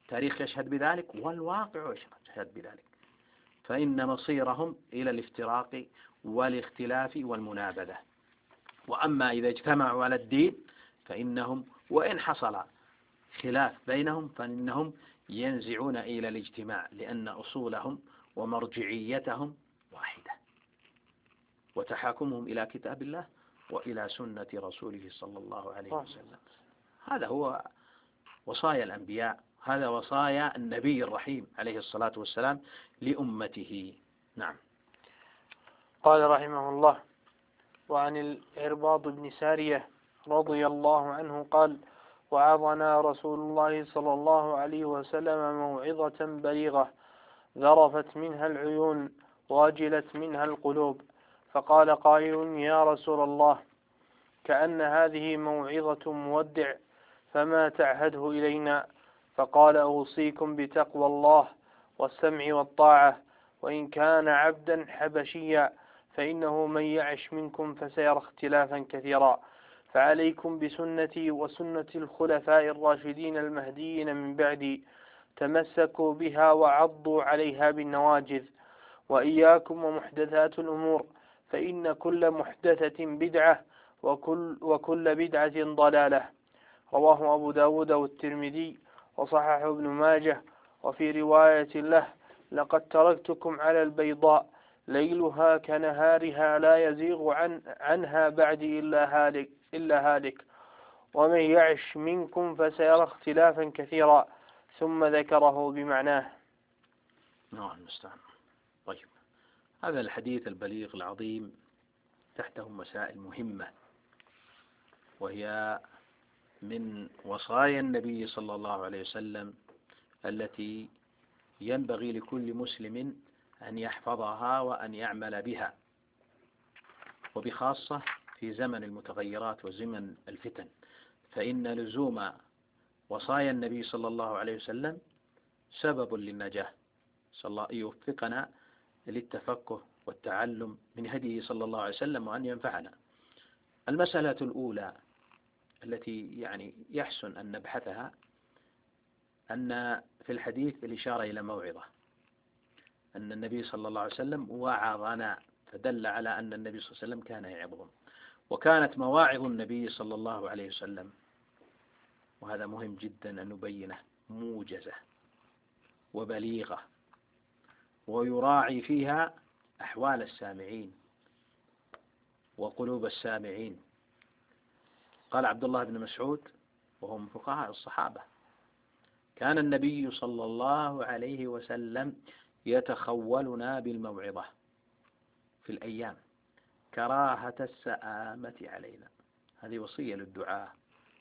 التاريخ يشهد بذلك والواقع يشهد بذلك، فإن مصيرهم إلى الافتراق والاختلاف والمنابذة. وأما إذا اجتمعوا على الدين فإنهم وإن حصل خلاف بينهم فإنهم ينزعون إلى الاجتماع، لأن أصولهم ومرجعيتهم واحدة، وتحاكمهم إلى كتاب الله وإلى سنة رسوله صلى الله عليه وسلم. هذا هو وصايا الأنبياء، هذا وصايا النبي الرحيم عليه الصلاة والسلام لأمته. نعم. قال رحمه الله: وعن العرباض بن سارية رضي الله عنه قال: وعظنا رسول الله صلى الله عليه وسلم موعظة بليغة ذرفت منها العيون واجلت منها القلوب، فقال قائل: يا رسول الله، كأن هذه موعظة مودع، فما تعهده إلينا؟ فقال: أوصيكم بتقوى الله والسمع والطاعة، وإن كان عبدا حبشيا، فإنه من يعش منكم فسيرى اختلافا كثيرا، فعليكم بسنتي وسنة الخلفاء الراشدين المهديين من بعدي، تمسكوا بها وعضوا عليها بالنواجذ، وإياكم ومحدثات الأمور، فإن كل محدثة بدعة وكل, وكل بدعة ضلالة. رواه أبو داود والترمذي وصححه ابن ماجه. وفي رواية له: لقد تركتكم على البيضاء ليلها كنهارها لا يزيغ عن عنها بعدي إلا هالك, إلا هالك ومن يعش منكم فسيرى اختلافا كثيرا، ثم ذكره بمعناه. نعم المستعان. طيب، هذا الحديث البليغ العظيم تحته مسائل مهمة، وهي من وصايا النبي صلى الله عليه وسلم التي ينبغي لكل مسلم أن يحفظها وأن يعمل بها، وبخاصة في زمن المتغيرات وزمن الفتن، فإن لزوم وصايا النبي صلى الله عليه وسلم سبب للنجاة. صلى الله يوفقنا للتفقه والتعلم من هديه صلى الله عليه وسلم وأن ينفعنا. المسألة الأولى التي يعني يحسن أن نبحثها أن في الحديث الإشارة إلى موعظة، أن النبي صلى الله عليه وسلم وعظنا، فدل على أن النبي صلى الله عليه وسلم كان يعظهم، وكانت مواعظ النبي صلى الله عليه وسلم، وهذا مهم جدا أن نبينه، موجزة وبليغة، ويراعي فيها أحوال السامعين وقلوب السامعين. قال عبد الله بن مسعود وهو من فقهاء الصحابة: كان النبي صلى الله عليه وسلم يتخولنا بالموعظة في الأيام كراهة السآمة علينا. هذه وصية للدعاء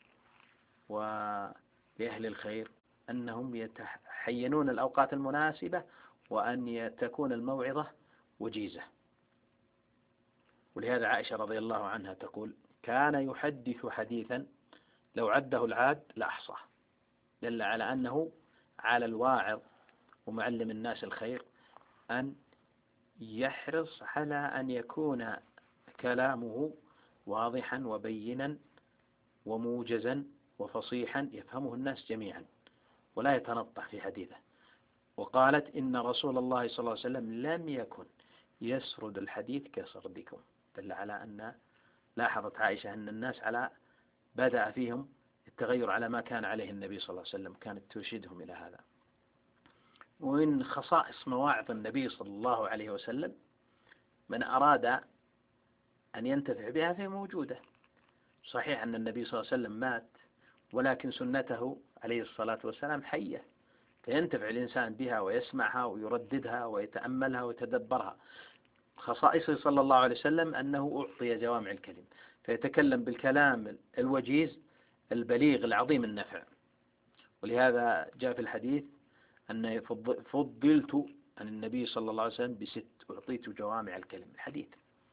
ولأهل الخير أنهم يتحينون الأوقات المناسبة وأن تكون الموعظة وجيزة. ولهذا عائشة رضي الله عنها تقول: كان يحدث حديثا لو عده العاد لأحصاه، دل على أنه على الواعظ ومعلم الناس الخير أن يحرص على أن يكون كلامه واضحا وبينا وموجزا وفصيحا يفهمه الناس جميعا، ولا يتنطع في حديثه. وقالت: إن رسول الله صلى الله عليه وسلم لم يكن يسرد الحديث كسردكم، دل على أن لاحظت عائشة أن الناس على بدأ فيهم التغير على ما كان عليه النبي صلى الله عليه وسلم، كانت ترشدهم إلى هذا. ومن خصائص مواعظ النبي صلى الله عليه وسلم من أراد أن ينتفع بها فهي موجودة. صحيح أن النبي صلى الله عليه وسلم مات، ولكن سنته عليه الصلاة والسلام حية، فينتفع الإنسان بها ويسمعها ويرددها ويتأملها ويتدبرها. خصائصه صلى الله عليه وسلم أنه أعطي جوامع الكلم، فيتكلم بالكلام الوجيز البليغ العظيم النفع. ولهذا جاء في الحديث أن فضلت عن النبي صلى الله عليه وسلم بست، أعطيت جوامع الكلم، الحديث.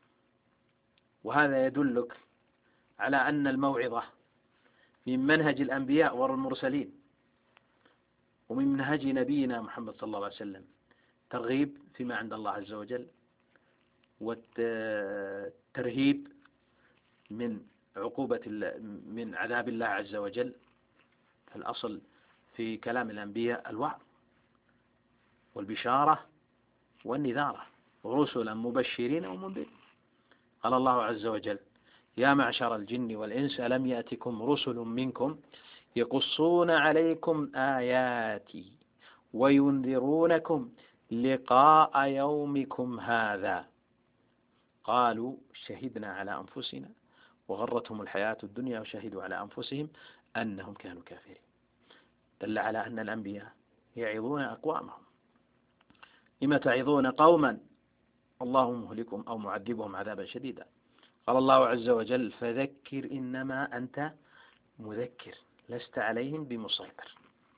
وهذا يدلك على أن الموعظة من منهج الأنبياء والمرسلين، ومن منهج نبينا محمد صلى الله عليه وسلم ترغيب فيما عند الله عز وجل، والترهيب من عقوبة من عذاب الله عز وجل. فالأصل في كلام الأنبياء الوعظ والبشارة والنذارة، ورسلا مبشرين ومنذرين. قال الله عز وجل: يا معشر الجن والإنس ألم يأتكم رسل منكم يقصون عليكم آياتي وينذرونكم لقاء يومكم هذا قالوا شهدنا على أنفسنا وغرتهم الحياة الدنيا وشهدوا على أنفسهم أنهم كانوا كافرين. دل على أن الأنبياء يعظون أقوامهم. لما تعظون قوما الله مهلكهم أو معذبهم عذابا شديدا. قال الله عز وجل: فذكر إنما أنت مذكر لست عليهم بمسيطر.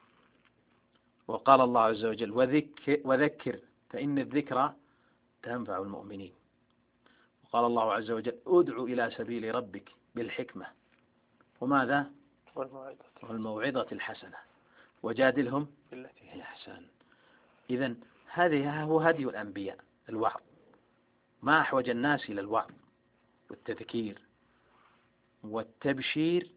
وقال الله عز وجل: وذكر, وذكر فإن الذكرى تنفع المؤمنين. وقال الله عز وجل: ادع إلى سبيل ربك بالحكمة وماذا؟ والموعظة الحسنة وجادلهم بالتي هي أحسن. إذن هذه هو هدي الأنبياء، الوعظ. ما أحوج الناس إلى الوعظ والتذكير والتبشير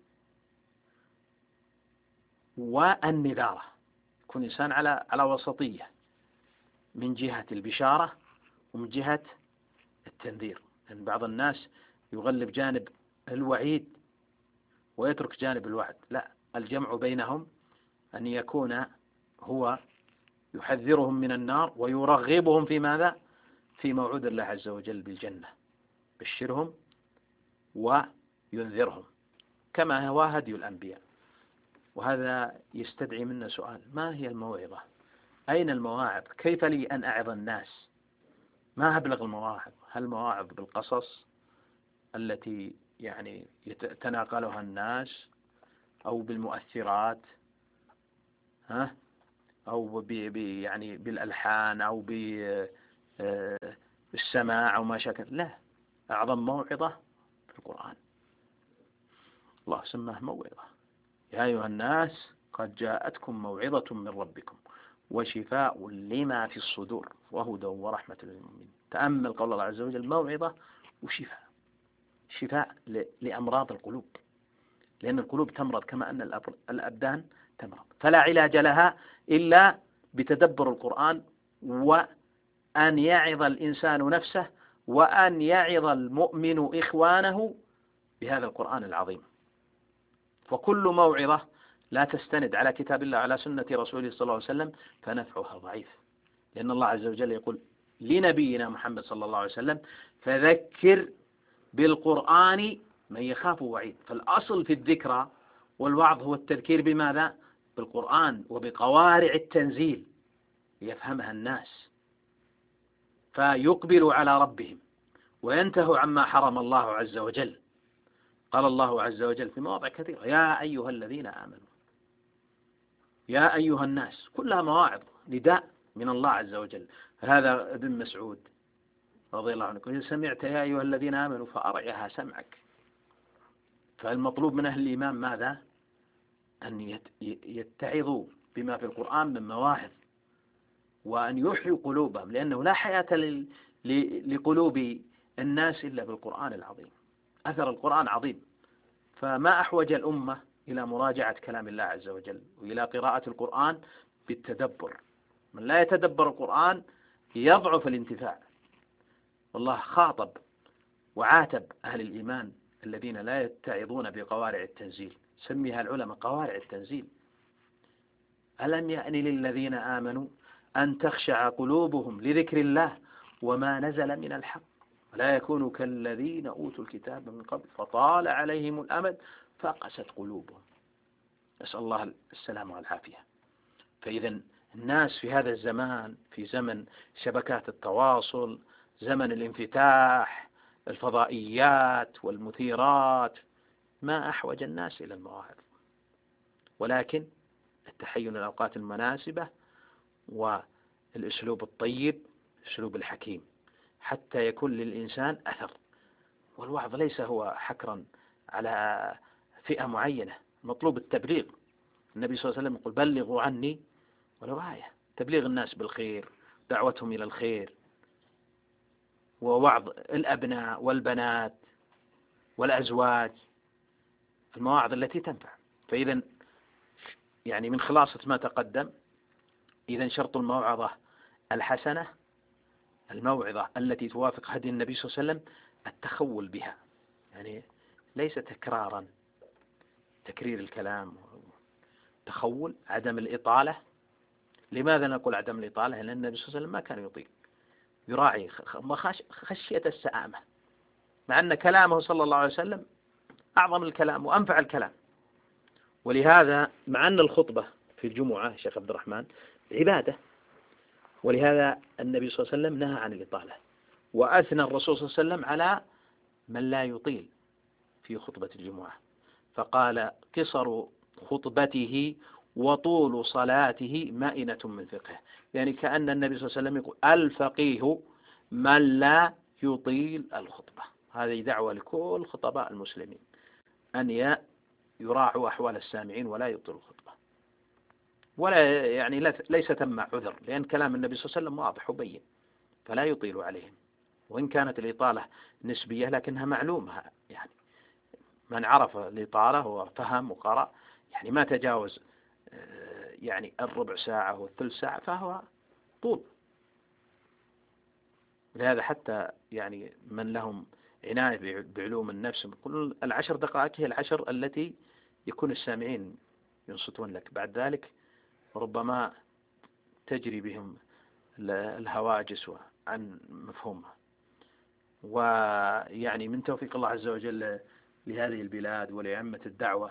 والنذارة. يكون إنسان على على وسطية من جهة البشارة ومن جهة التنذير، لأن يعني بعض الناس يغلب جانب الوعيد ويترك جانب الوعد. لا، الجمع بينهم أن يكون هو يحذرهم من النار ويرغبهم في ماذا؟ في موعود الله عز وجل بالجنة، بشرهم وينذرهم، كما هو هدي الأنبياء. وهذا يستدعي منا سؤال: ما هي الموعظة؟ أين المواعظ؟ كيف لي أن أعظ الناس؟ ما أبلغ المواعظ؟ هل المواعظ بالقصص التي يعني يتناقلها الناس، أو بالمؤثرات، ها؟ أو بي يعني بالألحان، أو بالسماع أو ما شاكل؟ لا، أعظم موعظة في القرآن. الله سماه موعظة: يا أيها الناس قد جاءتكم موعظة من ربكم وشفاء لما في الصدور وهدى ورحمة للمؤمنين. تأمل قول الله عز وجل: موعظة وشفاء. شفاء لأمراض القلوب، لأن القلوب تمرض كما أن الأبدان تمرض، فلا علاج لها إلا بتدبر القرآن، وأن يعظ الإنسان نفسه، وأن يعظ المؤمن إخوانه بهذا القرآن العظيم. فكل موعظة لا تستند على كتاب الله على سنة رسوله صلى الله عليه وسلم فنفعها ضعيف، لأن الله عز وجل يقول لنبينا محمد صلى الله عليه وسلم: فذكر بالقرآن من يخاف وعيد. فالأصل في الذكرى والوعظ هو التذكير بماذا؟ بالقرآن وبقوارع التنزيل ليفهمها الناس فيقبلوا على ربهم وينتهوا عما حرم الله عز وجل. قال الله عز وجل في مواضع كثيرة: يا أيها الذين آمنوا، يا أيها الناس، كلها مواعظ، نداء من الله عز وجل. هذا ابن مسعود رضي الله عنه: إذا سمعت يا أيها الذين آمنوا فأرعها سمعك. فالمطلوب من أهل الإيمان ماذا؟ أن يتعظوا بما في القرآن من مواعظ، وأن يحيوا قلوبهم، لأنه لا حياة لقلوب الناس إلا بالقرآن العظيم. أثر القرآن عظيم، فما أحوج الأمة إلى مراجعة كلام الله عز وجل وإلى قراءة القرآن بالتدبر. من لا يتدبر القرآن يضعف الانتفاع. والله خاطب وعاتب أهل الإيمان الذين لا يتعظون بقوارع التنزيل، سميها العلماء قوارع التنزيل. ألم يأن للذين آمنوا أن تخشع قلوبهم لذكر الله وما نزل من الحق ولا يكونوا كالذين أوتوا الكتاب من قبل فطال عليهم الأمد فقست قلوبهم. نسأل الله السلامة والعافية. فإذا الناس في هذا الزمان، في زمن شبكات التواصل، زمن الانفتاح، الفضائيات والمثيرات، ما أحوج الناس إلى المواعظ، ولكن التحين الأوقات المناسبة والأسلوب الطيب، الأسلوب الحكيم، حتى يكون للإنسان أثر. والوعظ ليس هو حكرا على فئة معينة، مطلوب التبليغ. النبي صلى الله عليه وسلم يقول: بلغوا عني ولو آية. تبليغ الناس بالخير، دعوتهم إلى الخير، ووعظ الأبناء والبنات والأزواج، المواعظ التي تنفع. فإذا يعني من خلاصة ما تقدم، إذا شرط الموعظة الحسنة الموعظة التي توافق هدي النبي صلى الله عليه وسلم التخول بها، يعني ليس تكرارا تكرير الكلام، تخول، عدم الإطالة. لماذا نقول عدم الإطالة؟ لأن النبي صلى الله عليه وسلم ما كان يطيل، يراعي خشية السآمة، مع أن كلامه صلى الله عليه وسلم أعظم الكلام وأنفع الكلام. ولهذا مع أن الخطبة في الجمعة شيخ عبد الرحمن عبادة، ولهذا النبي صلى الله عليه وسلم نهى عن الإطالة، وأثنى الرسول صلى الله عليه وسلم على من لا يطيل في خطبة الجمعة، فقال قصر خطبته وطول صلاته مائنة من فقهه، يعني كأن النبي صلى الله عليه وسلم يقول الفقيه من لا يطيل الخطبة. هذه دعوة لكل خطباء المسلمين أن يراعوا أحوال السامعين ولا يطيلوا الخطبة، ولا يعني ليس ثم عذر، لأن كلام النبي صلى الله عليه وسلم واضح وبين، فلا يطيل عليهم، وإن كانت الإطالة نسبية لكنها معلومة، يعني من عرف الإطالة وفهم وقرأ يعني ما تجاوز يعني الربع ساعة والثلث ساعة فهو طول. لهذا حتى يعني من لهم عناية بعلوم النفس كل العشر دقائق هي العشر التي يكون السامعين ينصتون لك، بعد ذلك ربما تجري بهم الهواجس عن مفهومها. ويعني من توفيق الله عز وجل لهذه البلاد ولأئمة الدعوة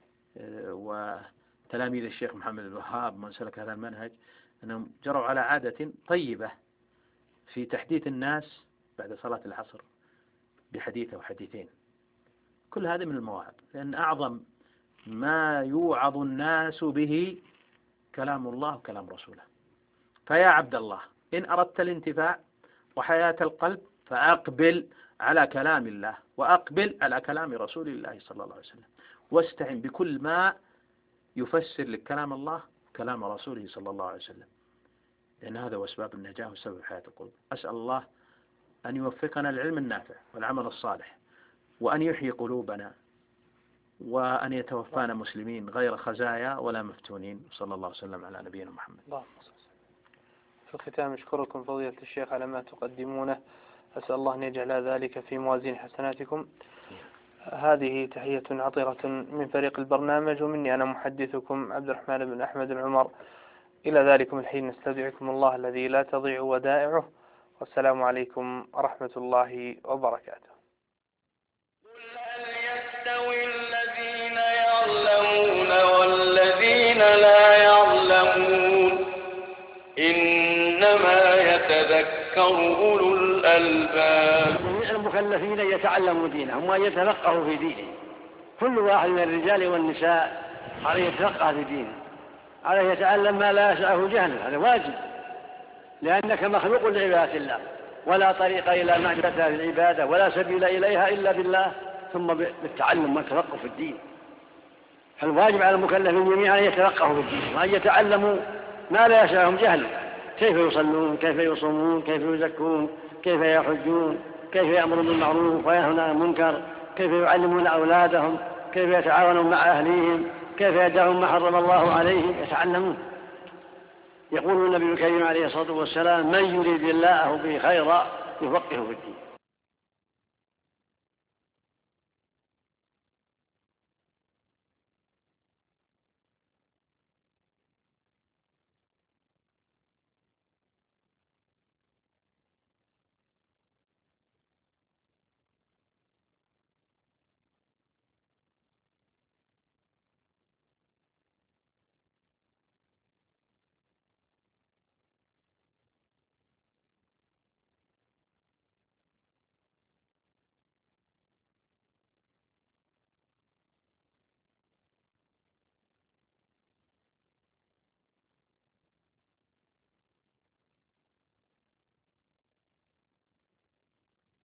وتلاميذ الشيخ محمد بن الوهاب من سلك هذا المنهج أنهم جروا على عادة طيبة في تحديث الناس بعد صلاة العصر بحديث أو حديثين. كل هذا من المواعظ، لأن أعظم ما يوعظ الناس به كلام الله وكلام رسوله. فيا عبد الله إن أردت الانتفاع وحياة القلب فأقبل على كلام الله وأقبل على كلام رسول الله صلى الله عليه وسلم، واستعن بكل ما يفسر لك كلام الله كلام رسوله صلى الله عليه وسلم، لأن هذا هو أسباب النجاة وسبب حياة القلوب. أسأل الله أن يوفقنا للعلم النافع والعمل الصالح، وأن يحيي قلوبنا، وأن يتوفانا مسلمين غير خزايا ولا مفتونين، صلى الله وسلم على نبينا محمد. في الختام أشكركم فضيلة الشيخ على ما تقدمونه، أسأل الله أن يجعل ذلك في موازين حسناتكم. هذه تحية عطرة من فريق البرنامج، ومني أنا محدثكم عبد الرحمن بن أحمد العمر. إلى ذلكم الحين نستودعكم الله الذي لا تضيع ودائعه، والسلام عليكم ورحمة الله وبركاته. قل هل يستوي الذين يعلمون والذين لا يعلمون إنما يتذكر أولو الألباب. جميع المكلفين يتعلموا دينهم وأن يتفقهوا في دينه، كل واحد من الرجال والنساء عليه يتفقه في دينه، عليه يتعلم ما لا يسعه جهله، هذا واجب، لأنك مخلوق لعبادة الله، ولا طريق إلى معرفة العبادة ولا سبيل إليها إلا بالله، ثم بالتعلم والتفقه في الدين. فالواجب على المكلفين جميعا أن يتفقهوا في الدين وأن يتعلموا ما لا يسعهم جهله، كيف يصلون، كيف يصومون، كيف يزكون، كيف يحجون، كيف يأمرون بالمعروف وينهون عن المنكر، كيف يعلمون أولادهم، كيف يتعاونون مع أهليهم، كيف يدعون ما حرم الله عليهم، يتعلمون. يقول النبي الكريم عليه الصلاة والسلام من يريد الله به خيرا يفقهه في الدين.